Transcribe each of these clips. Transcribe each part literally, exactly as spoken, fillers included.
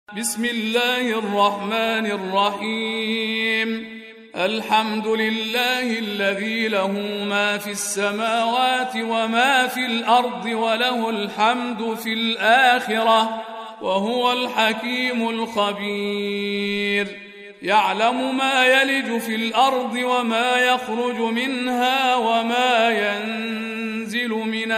بسم الله الرحمن الرحيم. الحمد لله الذي له ما في السماوات وما في الأرض وله الحمد في الآخرة وهو الحكيم الخبير. يعلم ما يلج في الأرض وما يخرج منها وما ينزل من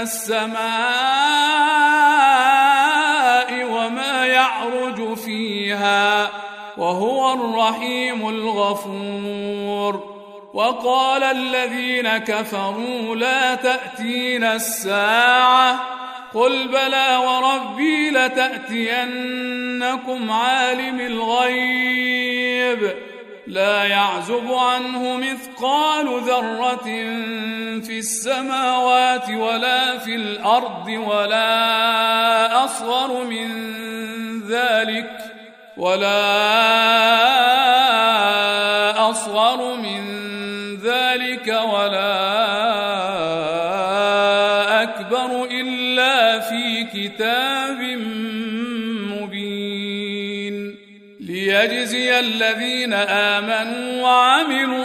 السماء وما يعرج فيها وهو الرحيم الغفور. وقال الذين كفروا لا تأتينا الساعة قل بلى وربي لتأتينكم عالم الغيب لا يعزب عنه مثقال ذرة في السماوات ولا في الأرض ولا أصغر من ذلك ولا أصغر من ذلك ولا أكبر إلا في كتاب مبين ليجزي الذين آمنوا وعملوا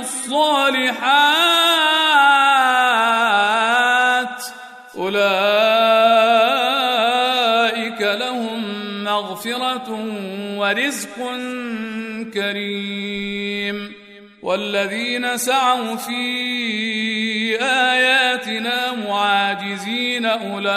الصالحات أولئك لهم مغفرة ورزق كريم. والذين سعوا في آياتنا معاجزين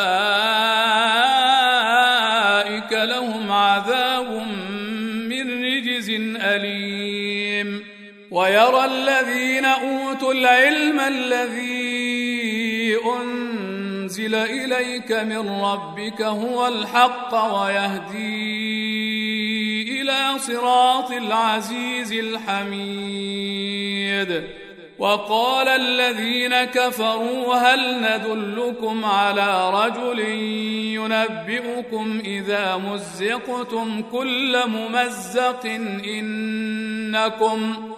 أولئك لهم عذاب من رجز أليم. ويرى الذين أوتوا العلم الذي أنزل إليك من ربك هو الحق ويهدي إلى صراط العزيز الحميد. وقال الذين كفروا هل ندلكم على رجل ينبئكم إذا مزقتم كل ممزق إنكم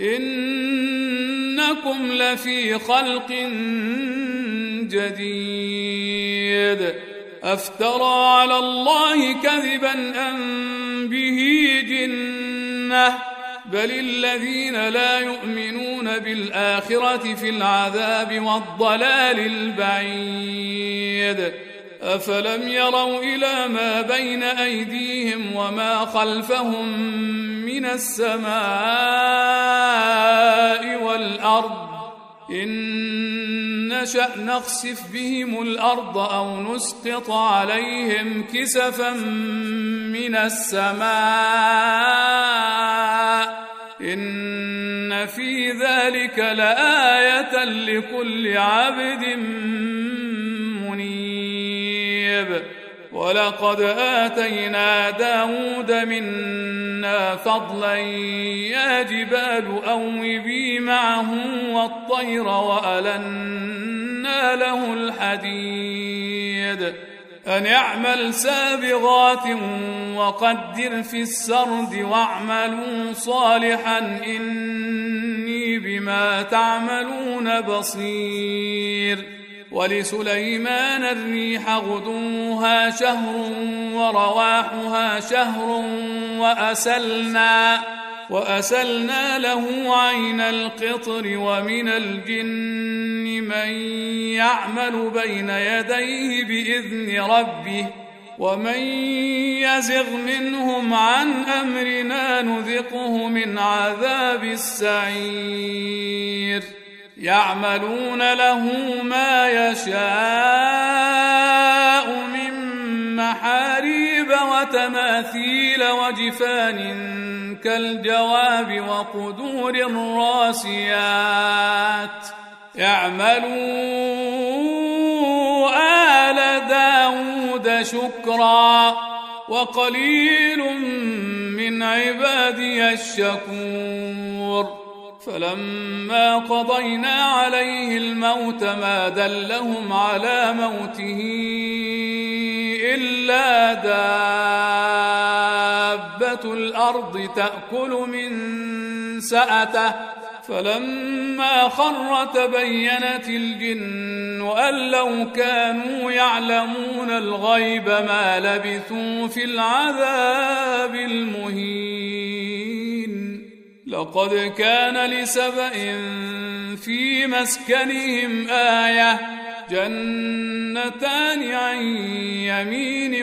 إنكم لفي خلق جديد أفترى على الله كذبا أم به جنة بل الذين لا يؤمنون بالآخرة في العذاب والضلال البعيد. أفلم يروا إلى ما بين أيديهم وما خلفهم من السماء والأرض إن نشأ نخسف بهم الأرض أو نسقط عليهم كسفا من السماء إن في ذلك لآية لكل عبد منيب. ولقد آتينا داود منا فضلا يا جبال أوبي معه والطير وألنا له الحديد أن اعمل سابغات وقدر في السرد واعملوا صالحا إني بما تعملون بصير. ولسليمان الريح غدوها شهر ورواحها شهر وأسلنا وأسلنا له عين القطر ومن الجن من يعمل بين يديه بإذن ربه ومن يزغ منهم عن أمرنا نذقه من عذاب السعير. يعملون له ما يشاء من محاريب وتماثيل وجفان كالجواب وقدور الراسيات. يعملوا آل داود شكرا وقليل من عبادي الشكور. فلما قضينا عليه الموت ما دلهم على موته إلا دابة الأرض تأكل من سأته فلما خر تبينت الجن أن لو كانوا يعلمون الغيب ما لبثوا في العذاب المهين. لقد كان لسبإ في مسكنهم آية جنتان عن يمين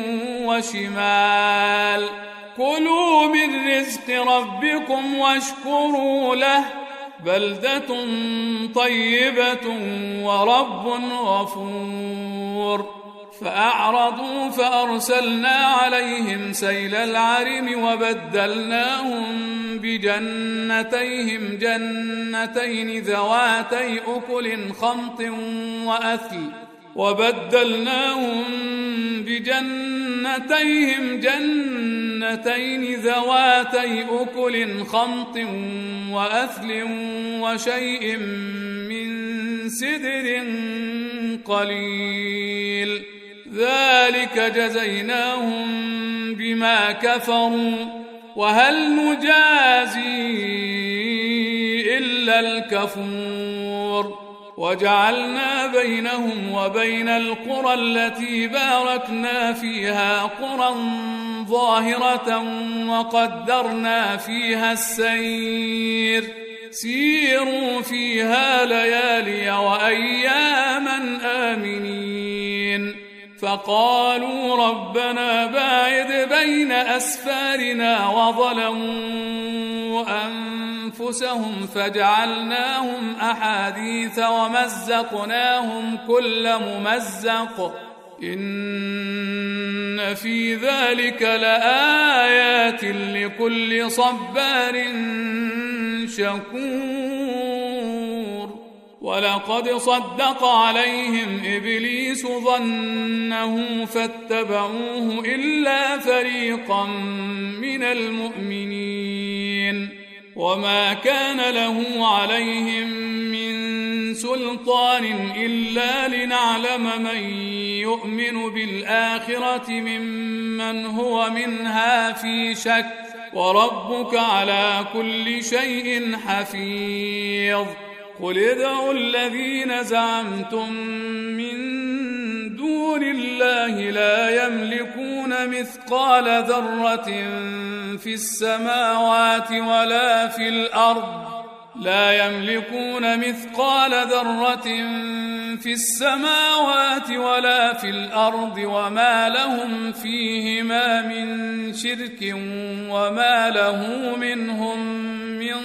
وشمال كلوا من رزق ربكم واشكروا له بلدة طيبة ورب غفور. فأعرضوا فأرسلنا عليهم سيل العرم وبدلناهم بجنتيهم جنتين ذواتي أكل خمط وأثل وبدلناهم بجنتيهم جنتين ذواتي أكل خمط وأثل وشيء من سدر قليل ذلك جزيناهم بما كفروا وهل نجازي إلا الكفور. وجعلنا بينهم وبين القرى التي باركنا فيها قرى ظاهرة وقدرنا فيها السير سيروا فيها ليالي وأياما آمنين. فقالوا ربنا باعد بين أسفارنا وظلموا أنفسهم فجعلناهم أحاديث ومزقناهم كل ممزق إن في ذلك لآيات لكل صبار شكور. ولقد صدق عليهم إبليس ظنه فاتبعوه إلا فريقا من المؤمنين وما كان له عليهم من سلطان إلا لنعلم من يؤمن بالآخرة ممن هو منها في شك وربك على كل شيء حفيظ. قل ادعوا الذين زعمتم من دون الله لا يملكون مثقال ذرة في السماوات ولا في الأرض لا يملكون مثقال ذرة في السماوات ولا في الأرض وما لهم فيهما من شرك وما له منهم من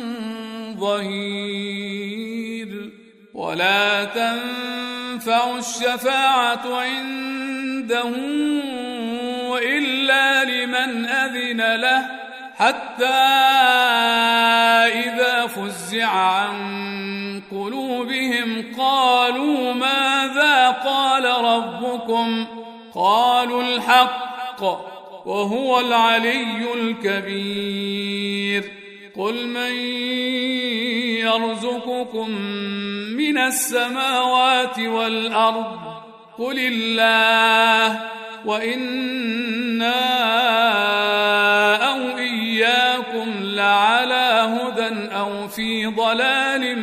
ظهير. ولا تنفع الشفاعة عنده إلا لمن أذن له حتى إذا فزع عن قلوبهم قالوا ماذا قال ربكم قالوا الحق وهو العلي الكبير. قل من يرزقكم من السماوات والأرض قل الله وإنا أو إياكم لعلى هدى أو في ضلال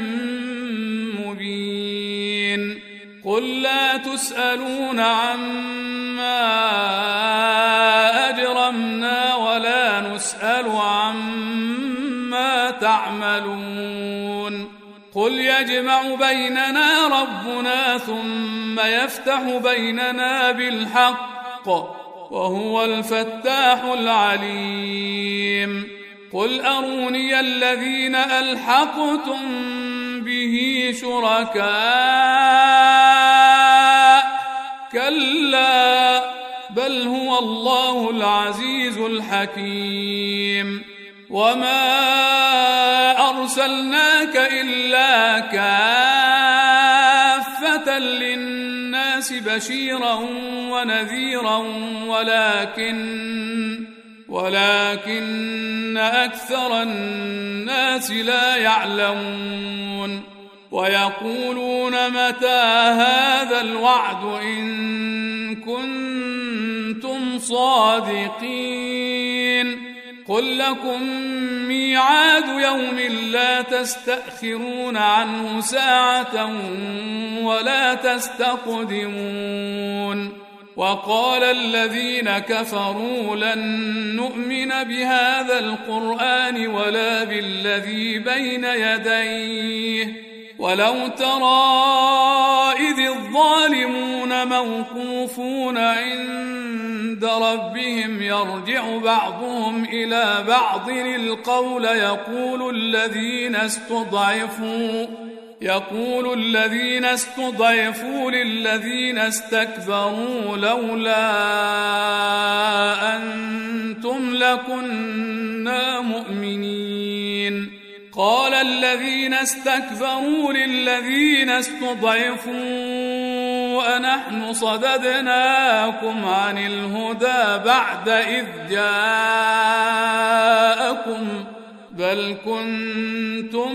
مبين. قل لا تسألون عما أجرمنا ولا نسأل عما تعملون. قل يجمع بيننا ربنا ثم يفتح بيننا بالحق وهو الفتاح العليم. قل أروني الذين ألحقتم به شركاء كلا بل هو الله العزيز الحكيم. وما أرسلناك إلا كافة للناس بشيرا ونذيرا ولكن ولكن أكثر الناس لا يعلمون. ويقولون متى هذا الوعد إن كنتم صادقين. قل لكم ميعاد يوم لا تستأخرون عنه ساعة ولا تستقدمون وقال الذين كفروا لن نؤمن بهذا القرآن ولا بالذي بين يديه ولو ترى إذ الظالمون موقوفون عند ربهم يرجع بعضهم إلى بعض القول يقول الذين استضعفوا يقول الذين استضعفوا للذين استكبروا لولا أنتم لكنا مؤمنين قال الذين استكبروا للذين استضعفوا أنحن صددناكم عن الهدى بعد إذ جاءكم بل كنتم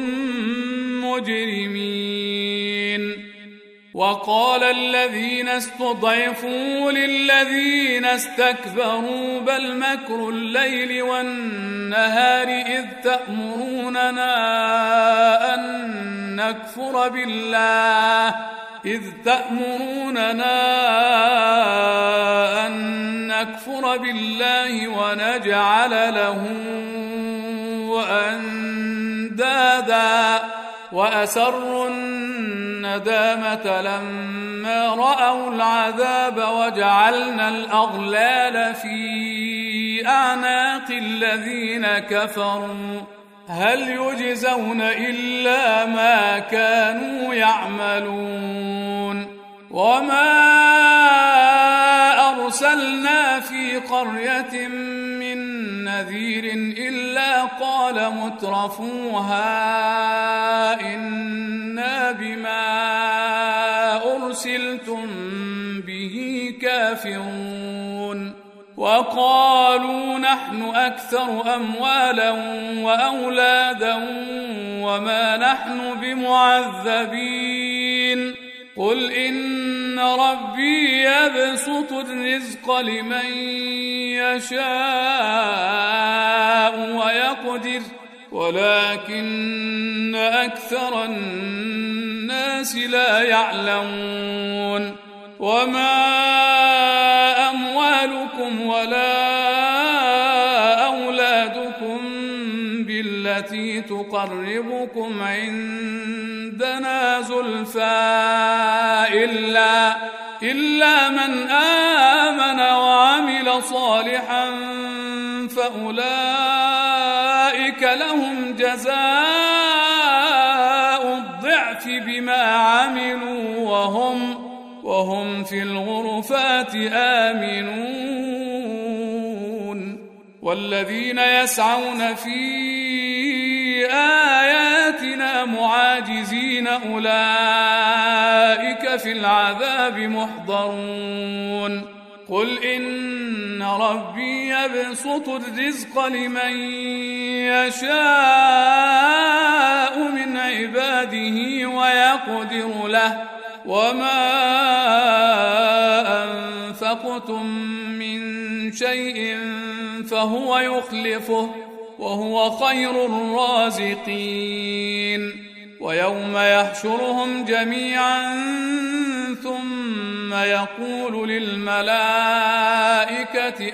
مجرمين وقال الذين استضعفوا للذين استكبروا بل مكر الليل والنهار إذ تأمروننا أن نكفر بالله إذ تأمروننا أن نكفر بالله ونجعل له أندادا وأسروا الندامة لما رأوا العذاب وجعلنا الأغلال في أعناق الذين كفروا هل يجزون إلا ما كانوا يعملون وما أرسلنا في قرية من نذير إلا قال مترفوها إنا بما أرسلتم به كافرون وقالوا نحن أكثر أموالا وأولادا وما نحن بمعذبين قل إن ربي يبسط الرزق لمن يشاء ويقدر ولكن أكثر الناس لا يعلمون وما أموالكم ولا أولادكم بالتي تقربكم عندنا زلفى إلا, إلا من آمن وعمل صالحا فأولئك لهم جزاء الضعف بما عملوا وهم وهم في الغرفات آمنون والذين يسعون في آياتنا معاجزين أولئك في العذاب محضرون قل إن ربي يبسط الرزق لمن يشاء من عباده ويقدر له وما أنفقتم من شيء فهو يخلفه وهو خير الرازقين ويوم يحشرهم جميعا ثم يقول للملائكة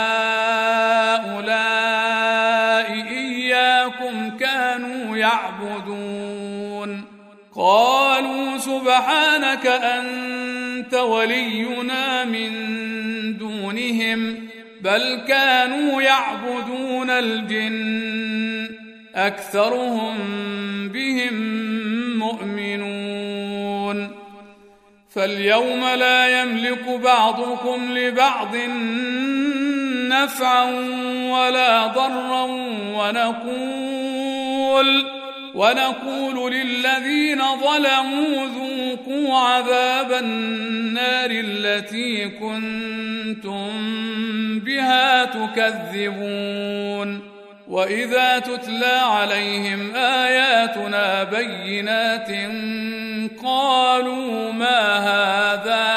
أهؤلاء إياكم كانوا يعبدون قالوا سبحانك أنت ولينا من دونهم بل كانوا يعبدون الجن أكثرهم بهم مؤمنون فاليوم لا يملك بعضكم لبعض نفعا ولا ضرا ونقول ونقول للذين ظلموا ذوقوا عذاب النار التي كنتم بها تكذبون وإذا تتلى عليهم آياتنا بينات قالوا ما هذا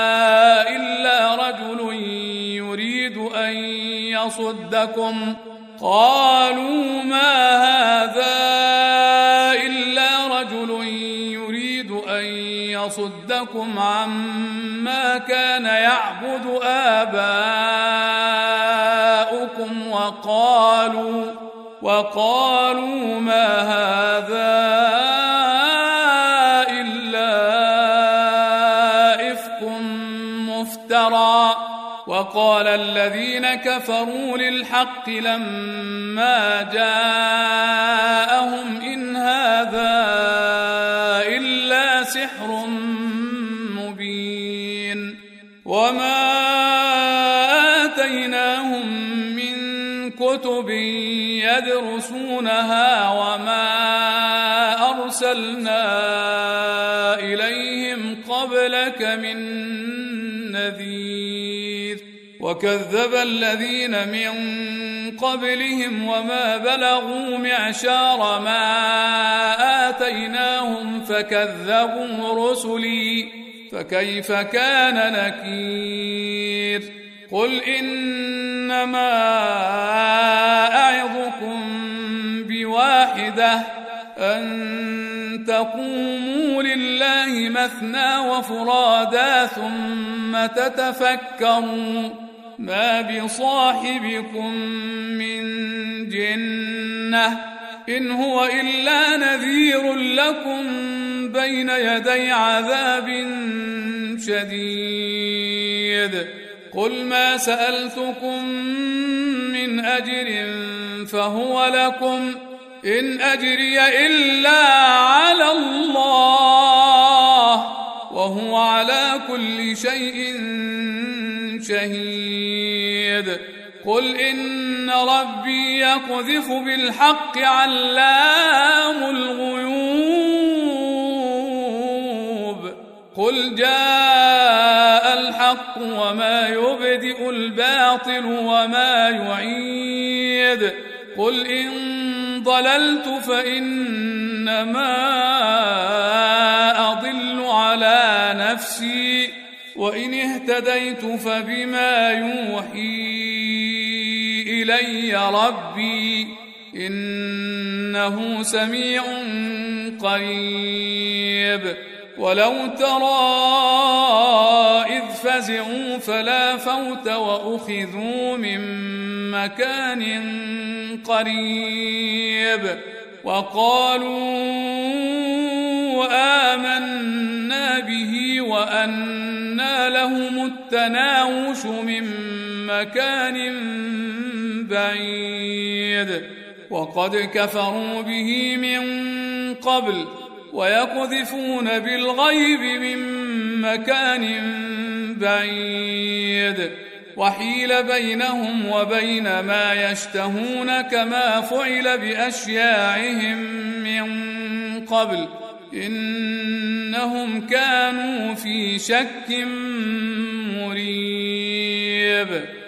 إلا رجل يريد أن يصدكم قالوا ما هذا إلا رجل يريد أن يصدكم عما كان يعبد آباؤكم وقالوا وقالوا ما هذا إلا إفك مفترى. وقال الذين كفروا للحق لما جاءهم إن هذا إلا سحر مبين. وما آتيناهم من كتب يدرسونها وما أرسلنا إليهم قبلك من نذير. وكذب الذين من قبلهم وما بلغوا معشار ما آتيناهم فكذبوا رسلي فكيف كان نكير. قل إنما أعظكم بواحدة أن تقوموا لله مثنى وفرادا ثم تتفكروا ما بصاحبكم من جنة إن هو إلا نذير لكم بين يدي عذاب شديد. قل ما سألتكم من أجر فهو لكم إن أجري إلا على الله وهو على كل شيء شهيد. قل إن ربي يقذف بالحق علام الغيوب. قل جاء الحق وما يبدئ الباطل وما يعيد. قل إن ضللت فإنما أضل على نفسي وإن اهتديت فبما يوحي إلي ربي إنه سميع قريب. ولو ترى إذ فزعوا فلا فوت وأخذوا من مكان قريب وقالوا آمنا به وأنى لهم التناوش من مكان بعيد. وقد كفروا به من قبل ويقذفون بالغيب من مكان بعيد. وحيل بينهم وبين ما يشتهون كما فعل بأشياعهم من قبل إنهم كانوا في شك مريب.